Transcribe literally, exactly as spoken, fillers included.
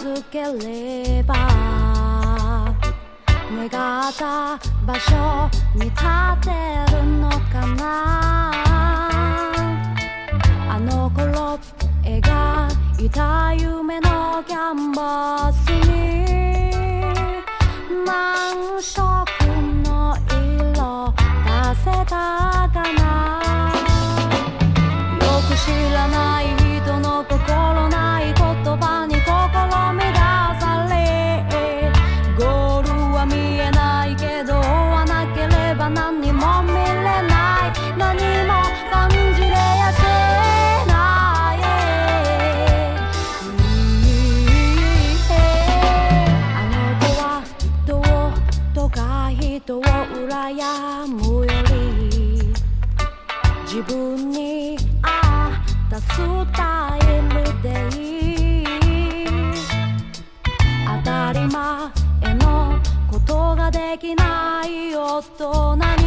づければ願った場所に立てるのかな。あの頃描いた夢のキャンバスに何色の色出せたかな。よく知らない人の心ない言葉に心乱され、ゴールは見えないけど追わなければ何にも見れない、何も感じれやしない。あの子は人をとか人を羨むより自分に合ったスタイルでいい。当たり前のことができない大人に